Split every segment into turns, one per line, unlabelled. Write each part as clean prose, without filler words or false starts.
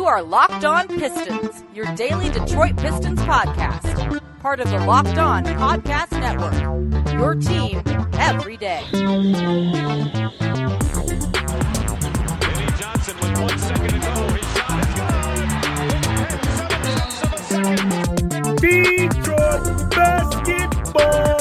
are Locked On Pistons, your daily Detroit Pistons podcast. Part of the Locked On Podcast Network, your team every day.
Eddie Johnson with 1 second to go. His shot is good.
Detroit basketball.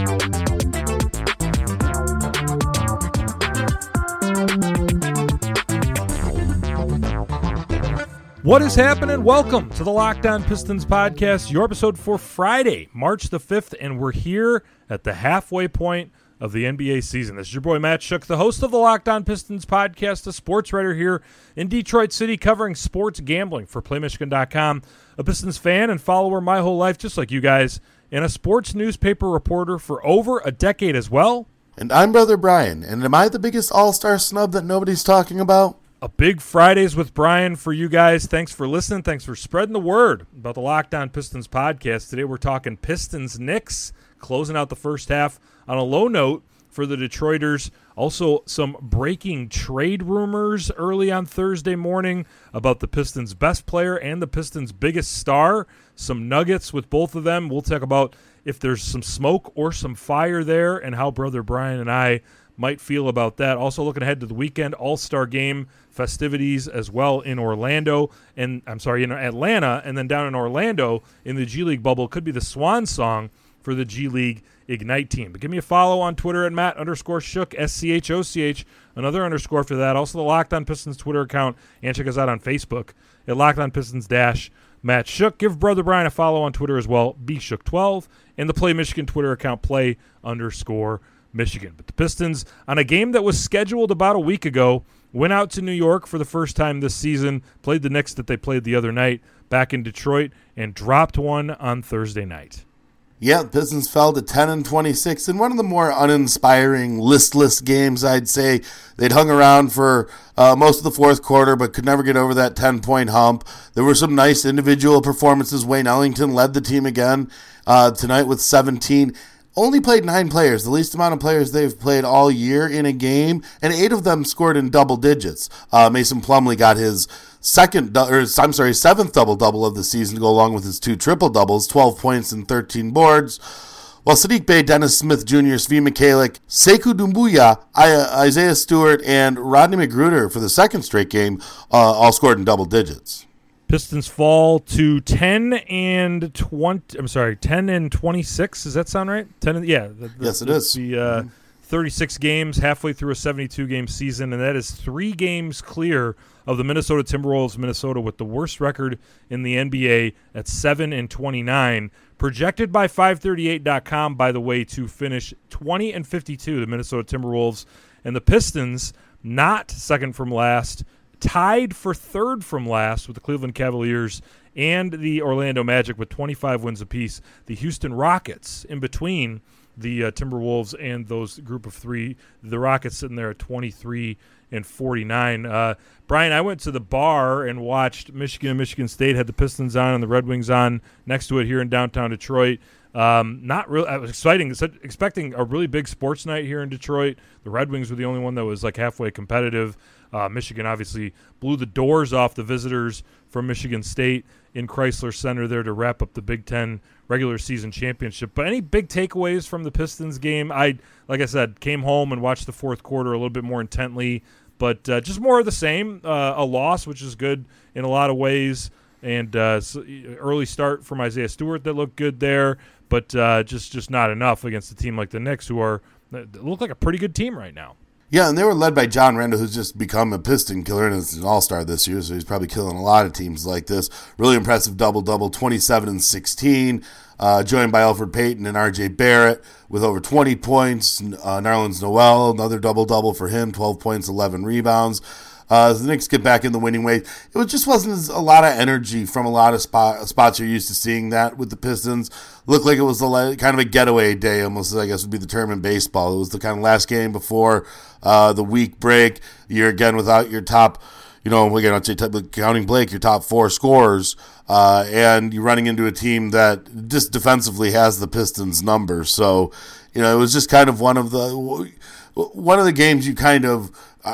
What is happening? Welcome to the Locked On Pistons podcast, your episode for Friday, March the 5th, and we're here at the halfway point of the NBA season. This is your boy Matt Shook, the host of the Locked On Pistons podcast, a sports writer here in Detroit City covering sports gambling for PlayMichigan.com, a Pistons fan and follower my whole life, just like you guys, and a sports newspaper reporter for over a decade as well.
And I'm Brother Brian, and am I the biggest all-star snub that nobody's talking about?
A big Fridays with Brian for you guys. Thanks for listening. Thanks for spreading the word about the Locked On Pistons podcast. Today we're talking Pistons-Knicks, closing out the first half on a low note for the Detroiters. Also, some breaking trade rumors early on Thursday morning about the Pistons' best player and the Pistons' biggest star. Some nuggets with both of them. We'll talk about if there's some smoke or some fire there and how Brother Brian and I might feel about that. Also looking ahead to the weekend All-Star Game festivities as well in Atlanta, and then down in Orlando in the G League bubble. Could be the swan song for the G League Ignite team. But give me a follow on Twitter at Matt_Shook, SCHOCH, another underscore after that. Also the Locked On Pistons Twitter account, and check us out on Facebook at Locked On Pistons Matt Shook. Give Brother Brian a follow on Twitter as well, BShook12, and the Play Michigan Twitter account, Play_Michigan. But the Pistons, on a game that was scheduled about a week ago, went out to New York for the first time this season, played the Knicks that they played the other night back in Detroit, and dropped one on Thursday night.
Yeah, the Pistons fell to 10-26 in one of the more uninspiring, listless games, I'd say. They'd hung around for most of the fourth quarter, but could never get over that 10-point hump. There were some nice individual performances. Wayne Ellington led the team again tonight with 17. Only played 9 players, the least amount of players they've played all year in a game, and 8 of them scored in double digits. Mason Plumlee got his seventh double-double of the season to go along with his 2 triple-doubles, 12 points and 13 boards. While Sadiq Bey, Dennis Smith Jr., Svi Mikhailiuk, Sekou Doumbouya, Isaiah Stewart, and Rodney McGruder for the second straight game all scored in double digits.
Pistons fall to 10-26. Does that sound right?
Yes, it is.
The 36 games, halfway through a 72-game season, and that is 3 games clear of the Minnesota Timberwolves, Minnesota, with the worst record in the NBA at 7-29. Projected by 538.com, by the way, to finish 20-52, the Minnesota Timberwolves, and the Pistons, not second from last, tied for third from last with the Cleveland Cavaliers and the Orlando Magic with 25 wins apiece. The Houston Rockets in between the Timberwolves and those group of 3. The Rockets sitting there at 23-49. Brian, I went to the bar and watched Michigan and Michigan State, had the Pistons on and the Red Wings on next to it here in downtown Detroit. Not really. I was expecting a really big sports night here in Detroit. The Red Wings were the only one that was like halfway competitive. Michigan obviously blew the doors off the visitors from Michigan State in Chrysler Center there to wrap up the Big Ten regular season championship. But any big takeaways from the Pistons game? Like I said, came home and watched the fourth quarter a little bit more intently, but just more of the same. A loss, which is good in a lot of ways, and early start from Isaiah Stewart that looked good there, but just not enough against a team like the Knicks, who look like a pretty good team right now.
Yeah, and they were led by John Randall, who's just become a Piston killer and is an all-star this year, so he's probably killing a lot of teams like this. Really impressive double-double, 27-16, joined by Elfrid Payton and R.J. Barrett with over 20 points. Nerlens Noel, another double-double for him, 12 points, 11 rebounds. The Knicks get back in the winning way. It just wasn't a lot of energy from a lot of spots you're used to seeing that with the Pistons. Looked like it was kind of a getaway day, almost, I guess would be the term in baseball. It was the kind of last game before the week break. You're again without your top, counting Blake, your top 4 scorers, and you're running into a team that just defensively has the Pistons' number. So, it was just kind of one of the games you kind of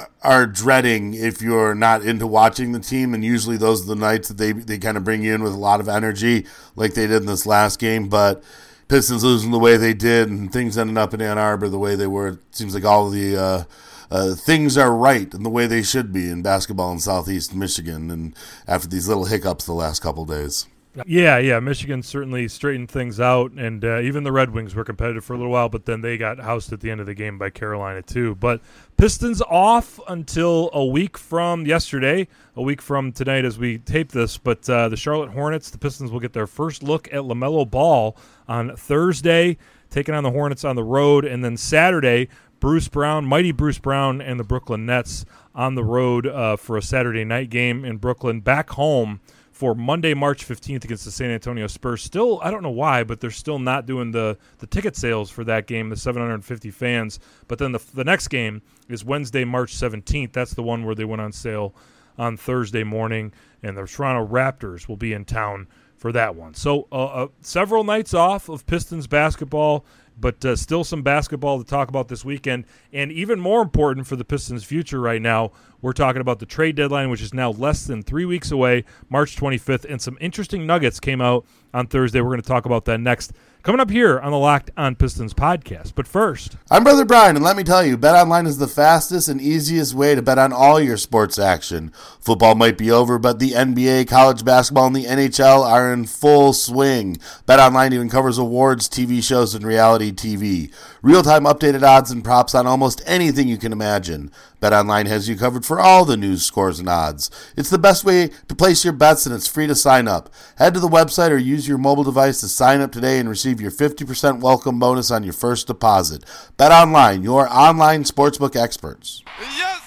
are dreading if you're not into watching the team, and usually those are the nights that they kind of bring you in with a lot of energy like they did in this last game. But Pistons losing the way they did and things ending up in Ann Arbor the way they were, it seems like all of the things are right and the way they should be in basketball in Southeast Michigan, and after these little hiccups the last couple days.
Yeah, Michigan certainly straightened things out, and even the Red Wings were competitive for a little while, but then they got housed at the end of the game by Carolina too. But Pistons off until a week from yesterday, a week from tonight as we tape this, but the Charlotte Hornets, the Pistons will get their first look at LaMelo Ball on Thursday, taking on the Hornets on the road, and then Saturday, mighty Bruce Brown and the Brooklyn Nets on the road for a Saturday night game in Brooklyn, back home for Monday, March 15th against the San Antonio Spurs. Still, I don't know why, but they're still not doing the ticket sales for that game, the 750 fans. But then the next game is Wednesday, March 17th. That's the one where they went on sale on Thursday morning, and the Toronto Raptors will be in town for that one. So several nights off of Pistons basketball, but still some basketball to talk about this weekend. And even more important for the Pistons' future right now, we're talking about the trade deadline, which is now less than 3 weeks away, March 25th. And some interesting nuggets came out on Thursday. We're going to talk about that next, coming up here on the Locked on Pistons podcast. But first,
I'm Brother Brian, and let me tell you, BetOnline is the fastest and easiest way to bet on all your sports action. Football might be over, but the NBA, college basketball, and the NHL are in full swing. BetOnline even covers awards, TV shows, and reality TV. Real-time updated odds and props on almost anything you can imagine. BetOnline has you covered for all the news, scores, and odds. It's the best way to place your bets, and it's free to sign up. Head to the website or use your mobile device to sign up today and receive your 50% welcome bonus on your first deposit. BetOnline, your online sportsbook experts.
Yes,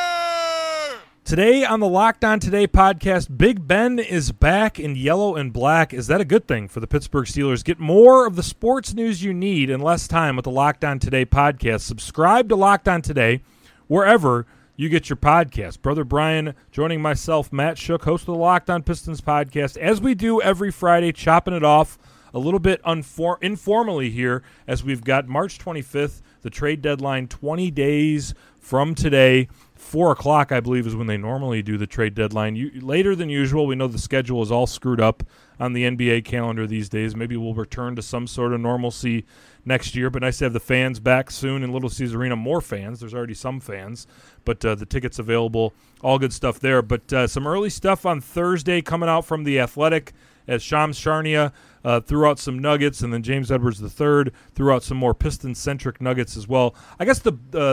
sir!
Today on the Locked On Today podcast, Big Ben is back in yellow and black. Is that a good thing for the Pittsburgh Steelers? Get more of the sports news you need in less time with the Locked On Today podcast. Subscribe to Locked On Today wherever you get your podcast. Brother Brian joining myself, Matt Shook, host of the Locked On Pistons podcast, as we do every Friday, chopping it off a little bit informally here, as we've got March 25th, the trade deadline, 20 days from today. 4 o'clock, I believe, is when they normally do the trade deadline. Later than usual. We know the schedule is all screwed up on the NBA calendar these days. Maybe we'll return to some sort of normalcy next year, but nice to have the fans back soon in Little Caesars Arena. More fans. There's already some fans, but the tickets available. All good stuff there. But some early stuff on Thursday coming out from The Athletic, as Shams Charania threw out some nuggets, and then James Edwards III threw out some more Piston-centric nuggets as well. I guess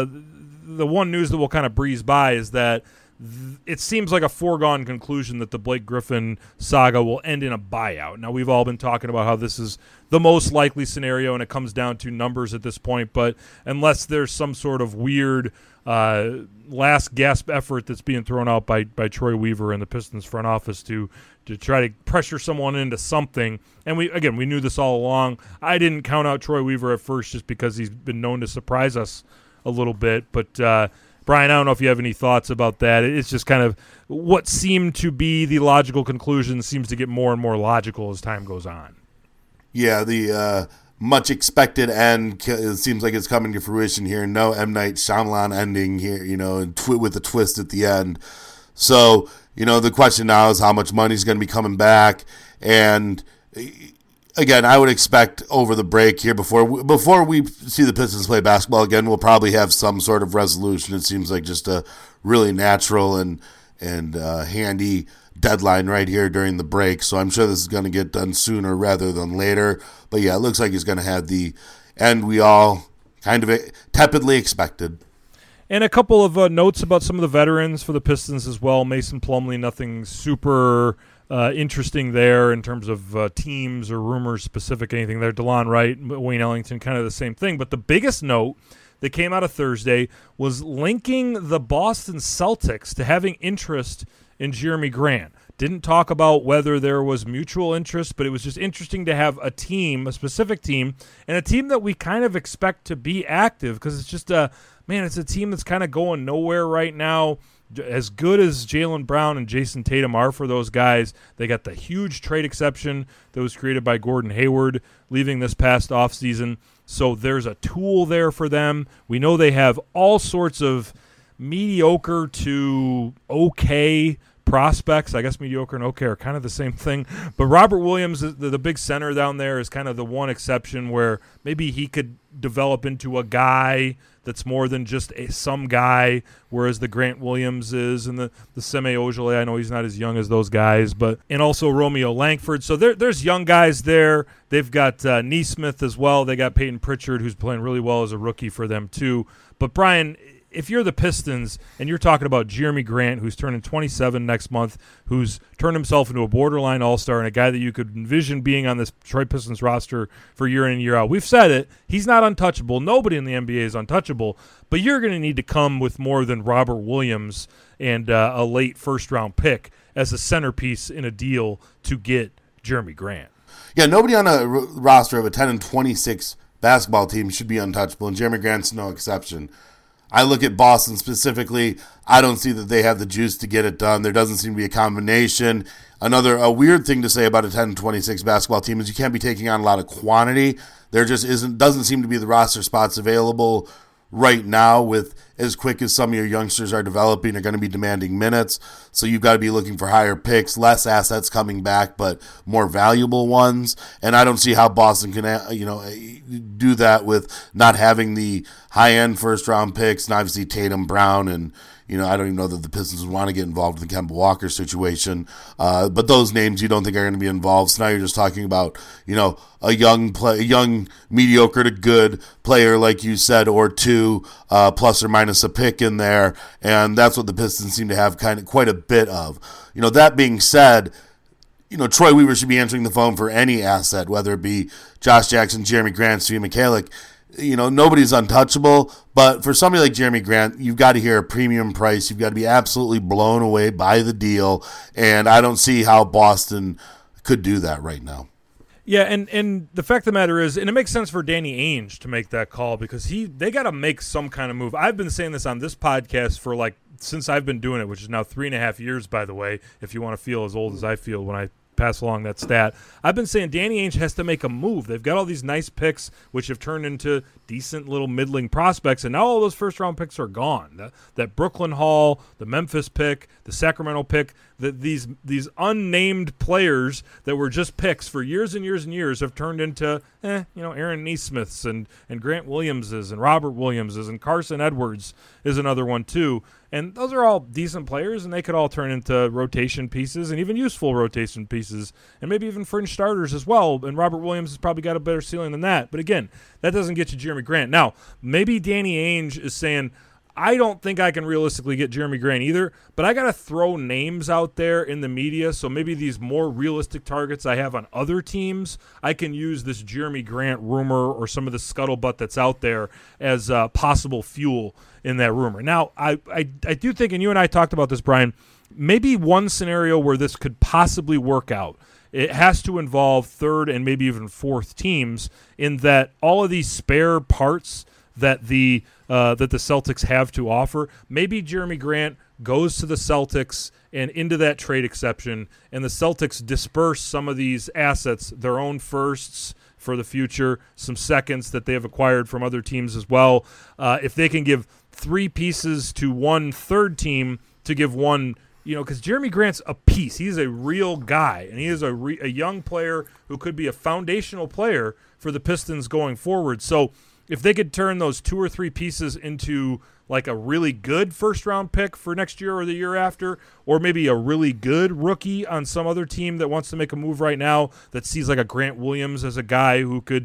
the one news that we'll kind of breeze by is that it seems like a foregone conclusion that the Blake Griffin saga will end in a buyout. Now, we've all been talking about how this is the most likely scenario, and it comes down to numbers at this point. But unless there's some sort of weird last gasp effort that's being thrown out by Troy Weaver and the Pistons front office to try to pressure someone into something. And we knew this all along. I didn't count out Troy Weaver at first just because he's been known to surprise us a little bit. But Brian, I don't know if you have any thoughts about that. It's just kind of what seemed to be the logical conclusion seems to get more and more logical as time goes on.
Yeah, the much expected end, it seems like it's coming to fruition here. No M. Night Shyamalan ending here, and with a twist at the end. So, the question now is how much money is going to be coming back. And again, I would expect over the break here, before we see the Pistons play basketball again, we'll probably have some sort of resolution. It seems like just a really natural and handy deadline right here during the break. So I'm sure this is going to get done sooner rather than later. But yeah, it looks like he's going to have the end we all kind of tepidly expected.
And a couple of notes about some of the veterans for the Pistons as well. Mason Plumlee, nothing super interesting there in terms of teams or rumors specific, anything there. DeLon Wright, Wayne Ellington, kind of the same thing. But the biggest note that came out of Thursday was linking the Boston Celtics to having interest in Jeremy Grant. Didn't talk about whether there was mutual interest, but it was just interesting to have a team, a specific team, and a team that we kind of expect to be active, because it's just it's a team that's kind of going nowhere right now. As good as Jaylen Brown and Jason Tatum are for those guys, they got the huge trade exception that was created by Gordon Hayward leaving this past offseason. So there's a tool there for them. We know they have all sorts of mediocre to okay prospects. I guess mediocre and okay are kind of the same thing. But Robert Williams, the big center down there, is kind of the one exception where maybe he could develop into a guy that's more than just some guy, whereas the Grant Williams is, and the Semi Ojeleye, I know he's not as young as those guys, and also Romeo Langford. So there's young guys there. They've got Neesmith as well. They got Peyton Pritchard, who's playing really well as a rookie for them too. But Brian, if you're the Pistons and you're talking about Jeremy Grant, who's turning 27 next month, who's turned himself into a borderline all-star and a guy that you could envision being on this Detroit Pistons roster for year in and year out. We've said it. He's not untouchable. Nobody in the NBA is untouchable. But you're going to need to come with more than Robert Williams and a late first-round pick as a centerpiece in a deal to get Jeremy Grant.
Yeah, nobody on a roster of a 10-26 basketball team should be untouchable, and Jeremy Grant's no exception. I look at Boston specifically. I don't see that they have the juice to get it done. There doesn't seem to be a combination. A weird thing to say about a 10-26 basketball team is you can't be taking on a lot of quantity. There just doesn't seem to be the roster spots available right now with as quick as some of your youngsters are developing, are going to be demanding minutes. So you've got to be looking for higher picks, less assets coming back, but more valuable ones. And I don't see how Boston can, do that with not having the high-end first-round picks, and obviously Tatum, Brown, and I don't even know that the Pistons would want to get involved in the Kemba Walker situation. But those names you don't think are going to be involved. So now you're just talking about, a young mediocre to good player, like you said, or two, plus or minus a pick in there. And that's what the Pistons seem to have quite a bit of. That being said, Troy Weaver should be answering the phone for any asset, whether it be Josh Jackson, Jeremy Grant, Svi Mikhailiuk. Nobody's untouchable, but for somebody like Jeremy Grant, you've got to hear a premium price. You've got to be absolutely blown away by the deal, and I don't see how Boston could do that right now.
Yeah, and the fact of the matter is, and it makes sense for Danny Ainge to make that call because they got to make some kind of move. I've been saying this on this podcast for since I've been doing it, which is now 3.5 years, by the way, if you want to feel as old as I feel when I pass along that stat. I've been saying Danny Ainge has to make a move. They've got all these nice picks, which have turned into decent little middling prospects, and now all those first-round picks are gone. That Brooklyn Hall, the Memphis pick, the Sacramento pick, these unnamed players that were just picks for years and years and years have turned into, Aaron Neesmiths and Grant Williamses and Robert Williamses, and Carson Edwards is another one too. And those are all decent players, and they could all turn into rotation pieces and even useful rotation pieces and maybe even fringe starters as well. And Robert Williams has probably got a better ceiling than that. But again, that doesn't get you Jeremy Grant. Now, maybe Danny Ainge is saying, I don't think I can realistically get Jeremy Grant either, but I got to throw names out there in the media, so maybe these more realistic targets I have on other teams, I can use this Jeremy Grant rumor or some of the scuttlebutt that's out there as possible fuel in that rumor. Now, I do think, and you and I talked about this, Brian, maybe one scenario where this could possibly work out. It has to involve third and maybe even fourth teams, in that all of these spare parts that the Celtics have to offer. Maybe Jeremy Grant goes to the Celtics and into that trade exception, and the Celtics disperse some of these assets, their own firsts for the future, some seconds that they have acquired from other teams as well. If they can give 3 pieces to one third team to give one, because Jeremy Grant's a piece. He's a real guy, and he is a young player who could be a foundational player for the Pistons going forward. So if they could turn those 2 or 3 pieces into like a really good first-round pick for next year or the year after, or maybe a really good rookie on some other team that wants to make a move right now that sees like a Grant Williams as a guy who could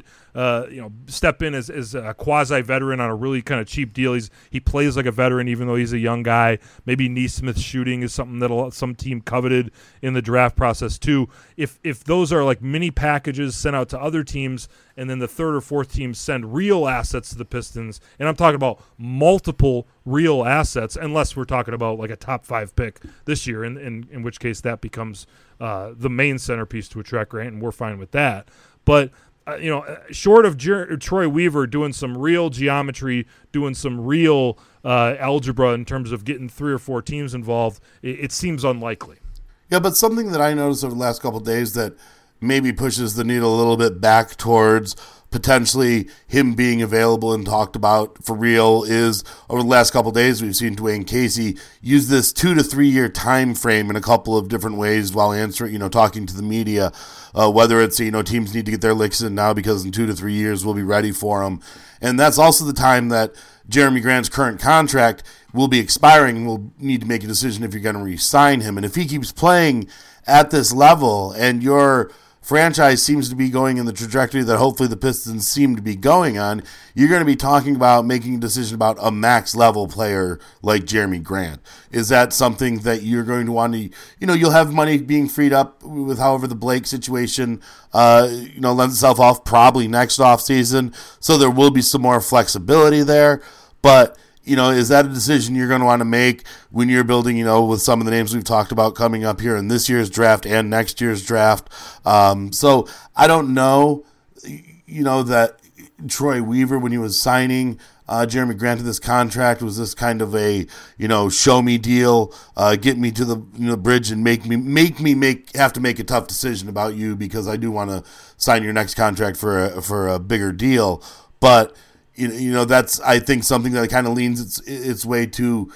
step in as a quasi-veteran on a really kind of cheap deal. He plays like a veteran even though he's a young guy. Maybe Neesmith shooting is something that some team coveted in the draft process too. If those are like mini packages sent out to other teams, and then the third or fourth team send real assets to the Pistons, and I'm talking about multiple real assets, unless we're talking about like a top 5 pick this year, in which case that becomes the main centerpiece to attract Grant, and we're fine with that. But short of Troy Weaver doing some real geometry, doing some real algebra in terms of getting 3 or 4 teams involved, it seems unlikely.
Yeah, but something that I noticed over the last couple of days that maybe pushes the needle a little bit back towards potentially him being available and talked about for real is over the last couple of days we've seen Dwayne Casey use this 2 to 3 year time frame in a couple of different ways while answering, talking to the media, whether it's, teams need to get their licks in now because in 2 to 3 years we'll be ready for them. And that's also the time that Jeremy Grant's current contract will be expiring and we'll need to make a decision if you're going to re-sign him. And if he keeps playing at this level and your franchise seems to be going in the trajectory that hopefully the Pistons seem to be going on, you're going to be talking about making a decision about a max level player like Jeremy Grant. Is that something that you're going to want to, you'll have money being freed up with however the Blake situation, lends itself off probably next offseason. So there will be some more flexibility there. But is that a decision you're going to want to make when you're building, with some of the names we've talked about coming up here in this year's draft and next year's draft? So I don't know, that Troy Weaver, when he was signing Jeremy Grant to this contract, was this kind of a, show me deal, get me to the bridge and make me have to make a tough decision about you because I do want to sign your next contract for a bigger deal. But that's, I think, something that kind of leans its way to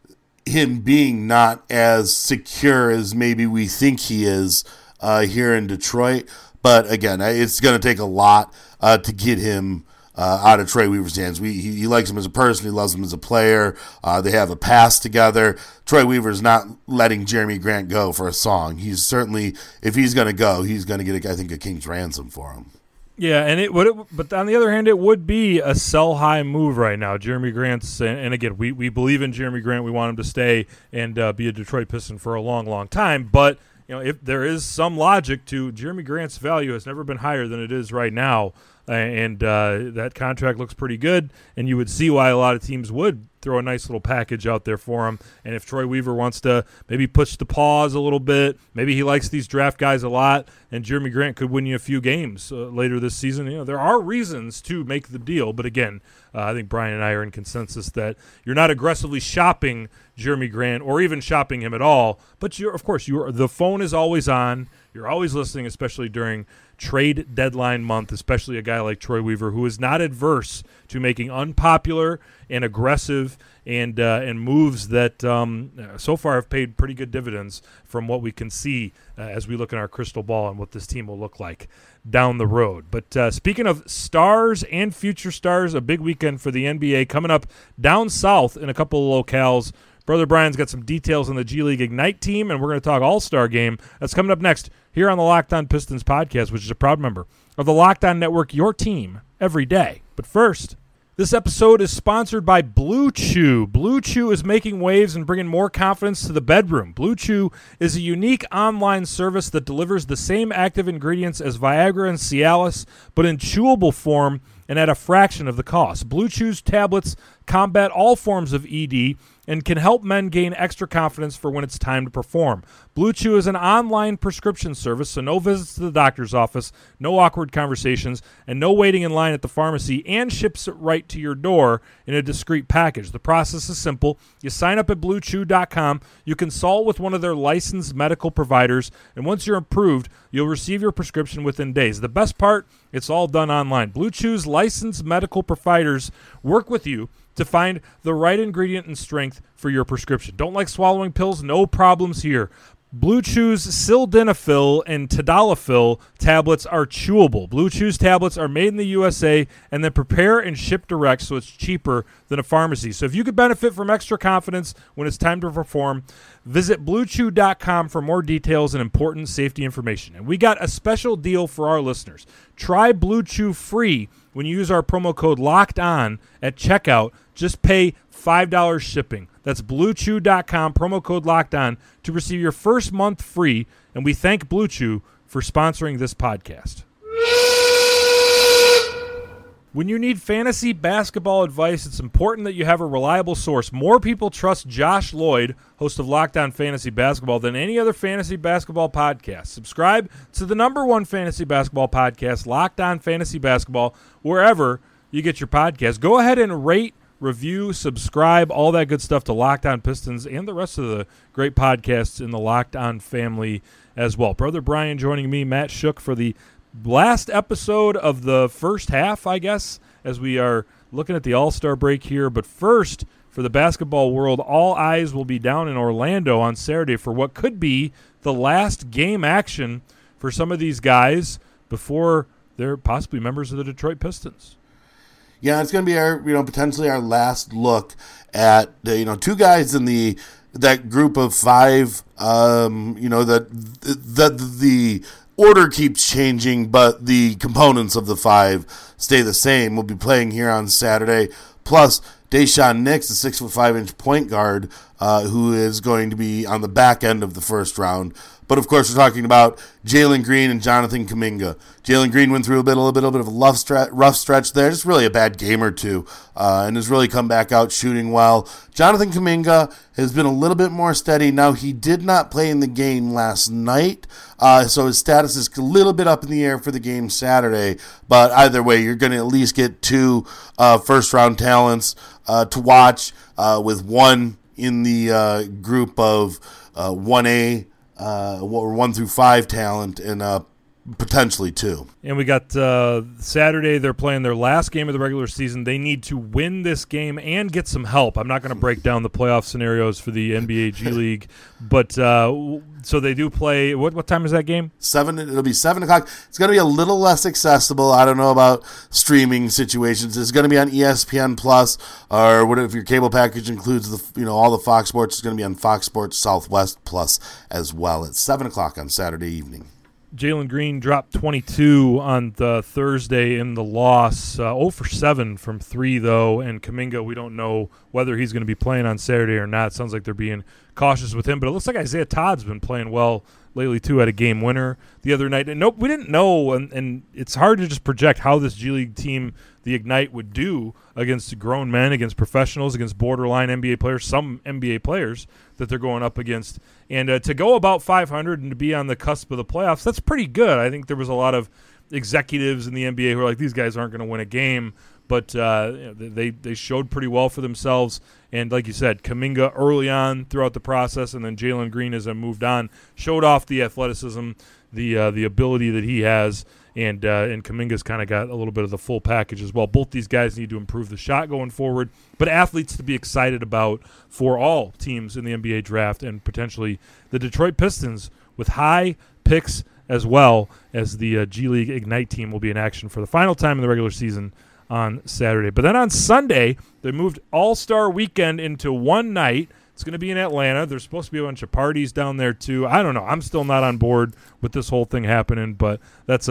him being not as secure as maybe we think he is here in Detroit. But again, it's going to take a lot to get him out of Troy Weaver's hands. He likes him as a person. He loves him as a player. They have a past together. Troy Weaver's not letting Jeremy Grant go for a song. He's certainly, if he's going to go, he's going to get, I think, a king's ransom for him.
Yeah, and but on the other hand, it would be a sell-high move right now. Jeremy Grant's, and again, we believe in Jeremy Grant. We want him to stay and be a Detroit Piston for a long, long time. But if there is some logic to Jeremy Grant's value, has never been higher than it is right now, and that contract looks pretty good. And you would see why a lot of teams would throw a nice little package out there for him. And if Troy Weaver wants to maybe push the pause a little bit, maybe he likes these draft guys a lot, and Jeremy Grant could win you a few games later this season. There are reasons to make the deal. But again, I think Brian and I are in consensus that you're not aggressively shopping Jeremy Grant or even shopping him at all. But the phone is always on. You're always listening, especially during trade deadline month, especially a guy like Troy Weaver, who is not adverse to making unpopular and aggressive and moves that so far have paid pretty good dividends from what we can see as we look in our crystal ball and what this team will look like down the road. But speaking of stars and future stars, a big weekend for the NBA coming up down south in a couple of locales. Brother Brian's got some details on the G League Ignite team, and we're going to talk All-Star Game. That's coming up next here on the Locked On Pistons podcast, which is a proud member of the Locked On Network, your team every day. But first, this episode is sponsored by Blue Chew. Blue Chew is making waves and bringing more confidence to the bedroom. Blue Chew is a unique online service that delivers the same active ingredients as Viagra and Cialis, but in chewable form and at a fraction of the cost. Blue Chew's tablets combat all forms of ED and can help men gain extra confidence for when it's time to perform. Blue Chew is an online prescription service, so no visits to the doctor's office, no awkward conversations, and no waiting in line at the pharmacy, and ships it right to your door in a discreet package. The process is simple. You sign up at BlueChew.com, you consult with one of their licensed medical providers, and once you're approved, you'll receive your prescription within days. The best part, it's all done online. Blue Chew's licensed medical providers work with you to find the right ingredient and strength for your prescription. Don't like swallowing pills? No problems here. Blue Chew's Sildenafil and Tadalafil tablets are chewable. Blue Chew's tablets are made in the USA and then prepare and ship direct, so it's cheaper than a pharmacy. So if you could benefit from extra confidence when it's time to perform, visit BlueChew.com for more details and important safety information. And we got a special deal for our listeners. Try Blue Chew free when you use our promo code LOCKEDON at checkout. Just pay $5 shipping. That's BlueChew.com, promo code LOCKEDON, to receive your first month free. And we thank Blue Chew for sponsoring this podcast. When you need fantasy basketball advice, it's important that you have a reliable source. More people trust Josh Lloyd, host of Locked On Fantasy Basketball, than any other fantasy basketball podcast. Subscribe to the #1 fantasy basketball podcast, Locked On Fantasy Basketball, wherever you get your podcast. Go ahead and rate, review, subscribe, all that good stuff to Locked On Pistons and the rest of the great podcasts in the Locked On family as well. Brother Brian joining me, Matt Shook, for the last episode of the first half, I guess, as we are looking at the All-Star break here. But first, for the basketball world, all eyes will be down in Orlando on Saturday for what could be the last game action for some of these guys before they're possibly members of the Detroit Pistons.
Yeah, it's going to be our, potentially our last look at, two guys in that group of five, that the order keeps changing, but the components of the five stay the same. We'll be playing here on Saturday. Plus, Daishen Nix, the 6'5" point guard, who is going to be on the back end of the first round. But, of course, we're talking about Jalen Green and Jonathan Kuminga. Jalen Green went through a little bit of a rough stretch there, just really a bad game or two, and has really come back out shooting well. Jonathan Kuminga has been a little bit more steady. Now, he did not play in the game last night, so his status is a little bit up in the air for the game Saturday. But either way, you're going to at least get two first-round talents to watch, with one in the group of 1A, 1 through 5 talent, and potentially 2.
And we got Saturday, they're playing their last game of the regular season. They need to win this game and get some help. I'm not going to break down the playoff scenarios for the NBA G League, but so they do play. What time is that game?
7. It'll be 7 o'clock. It's going to be a little less accessible. I don't know about streaming situations. It's going to be on ESPN Plus, or what if your cable package includes all the Fox Sports. It's going to be on Fox Sports Southwest Plus as well. It's 7 o'clock on Saturday evening.
Jalen Green dropped 22 on the Thursday in the loss. 0 for 7 from 3, though. And Kuminga, we don't know whether he's going to be playing on Saturday or not. Sounds like they're being cautious with him. But it looks like Isaiah Todd's been playing well lately, too, at a game winner the other night. And nope, we didn't know, and it's hard to just project how this G League team, the Ignite, would do against grown men, against professionals, against borderline NBA players, some NBA players that they're going up against. And to go about 500 and to be on the cusp of the playoffs, that's pretty good. I think there was a lot of executives in the NBA who were like, these guys aren't going to win a game. But they showed pretty well for themselves. And like you said, Kuminga early on throughout the process, and then Jalen Green as I moved on, showed off the athleticism, the ability that he has. And Kuminga's kind of got a little bit of the full package as well. Both these guys need to improve the shot going forward, but athletes to be excited about for all teams in the NBA draft, and potentially the Detroit Pistons with high picks as well as the G League Ignite team will be in action for the final time in the regular season on Saturday. But then on Sunday, they moved All-Star Weekend into one night. It's going to be in Atlanta. There's supposed to be a bunch of parties down there too. I don't know. I'm still not on board with this whole thing happening, but that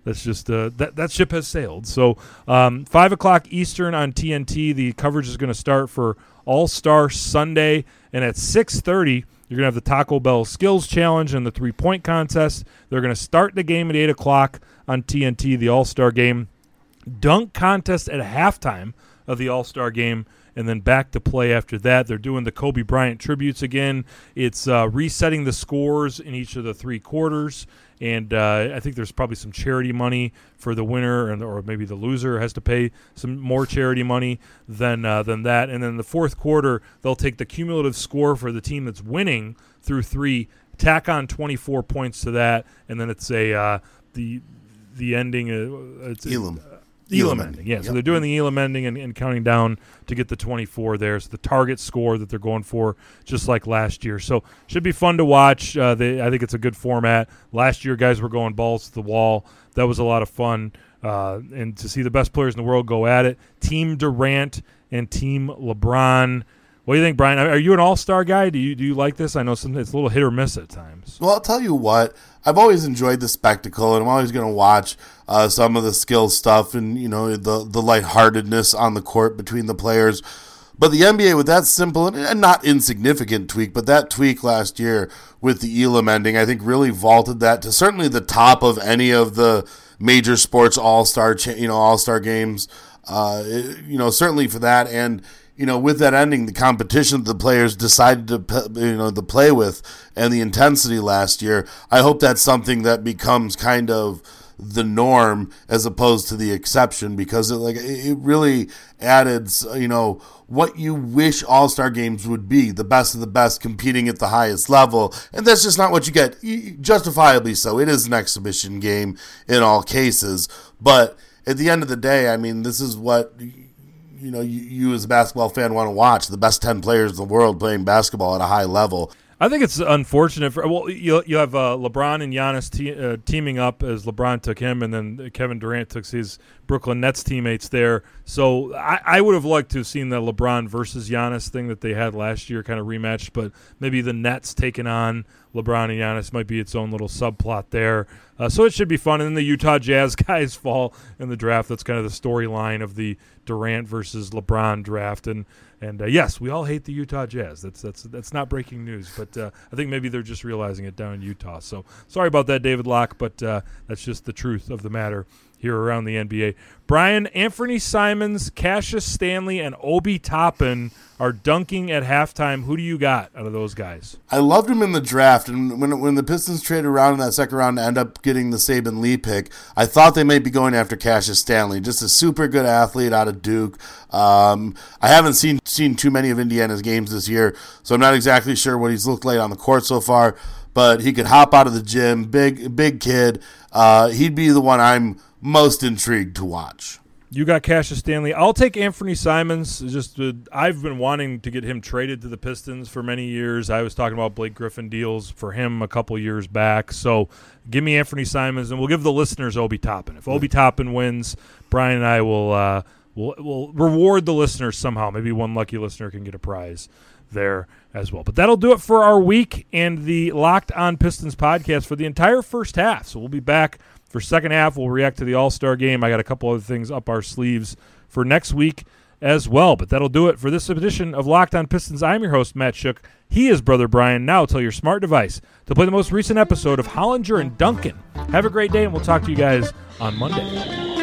ship has sailed. So 5 o'clock Eastern on TNT. The coverage is going to start for All-Star Sunday, and at 6:30 you're going to have the Taco Bell Skills Challenge and the 3-point contest. They're going to start the game at 8 o'clock on TNT, the All-Star Game. Dunk contest at halftime of the All-Star Game, and then back to play after that. They're doing the Kobe Bryant tributes again. It's resetting the scores in each of the 3 quarters, and I think there's probably some charity money for the winner, or maybe the loser has to pay some more charity money than that. And then the 4th quarter, they'll take the cumulative score for the team that's winning through 3, tack on 24 points to that, and then it's the ending. It's Elam ending. Yeah, so they're doing the Elam ending and counting down to get the 24 there. So the target score that they're going for, just like last year. So should be fun to watch. I think it's a good format. Last year, guys were going balls to the wall. That was a lot of fun. And to see the best players in the world go at it. Team Durant and Team LeBron. What do you think, Brian? Are you an all-star guy? Do you like this? I know it's a little hit or miss at times.
Well, I'll tell you what. I've always enjoyed the spectacle, and I'm always going to watch some of the skill stuff and the lightheartedness on the court between the players. But the NBA, with that simple and not insignificant tweak, but that tweak last year with the Elam ending, I think really vaulted that to certainly the top of any of the major sports all-star games. Certainly for that, and with that ending, the competition that the players decided to play with and the intensity last year, I hope that's something that becomes kind of the norm as opposed to the exception, because it really added, what you wish all-star games would be, the best of the best competing at the highest level, and that's just not what you get, justifiably so. It is an exhibition game in all cases, but at the end of the day, I mean, this is what you as a basketball fan want to watch, the best 10 players in the world playing basketball at a high level.
I think it's unfortunate. You have LeBron and Giannis teaming up, as LeBron took him, and then Kevin Durant took his Brooklyn Nets teammates there. So I would have liked to have seen the LeBron versus Giannis thing that they had last year kind of rematched, but maybe the Nets taking on LeBron and Giannis might be its own little subplot there. So it should be fun. And then the Utah Jazz guys fall in the draft. That's kind of the storyline of the Durant versus LeBron draft. And yes, we all hate the Utah Jazz. That's not breaking news, but I think maybe they're just realizing it down in Utah. So sorry about that, David Locke, but that's just the truth of the matter here around the NBA. Brian, Anthony Simons, Cassius Stanley, and Obi Toppin are dunking at halftime. Who do you got out of those guys?
I loved him in the draft, and when the Pistons traded around in that second round to end up getting the Saban Lee pick, I thought they might be going after Cassius Stanley, just a super good athlete out of Duke. I haven't seen too many of Indiana's games this year, so I'm not exactly sure what he's looked like on the court so far, but he could hop out of the gym, big kid. He'd be the one I'm most intrigued to watch.
You got Cassius Stanley. I'll take Anthony Simons. I've been wanting to get him traded to the Pistons for many years. I was talking about Blake Griffin deals for him a couple years back. So give me Anthony Simons, and we'll give the listeners Obi Toppin. If Obi Toppin wins, Brian and I will we'll reward the listeners somehow. Maybe one lucky listener can get a prize there as well. But that'll do it for our week and the Locked On Pistons podcast for the entire first half. So we'll be back for second half. We'll react to the All-Star game. I got a couple other things up our sleeves for next week as well. But that'll do it for this edition of Locked On Pistons. I'm your host, Matt Shook. He is Brother Brian. Now tell your smart device to play the most recent episode of Hollinger and Duncan. Have a great day, and we'll talk to you guys on Monday.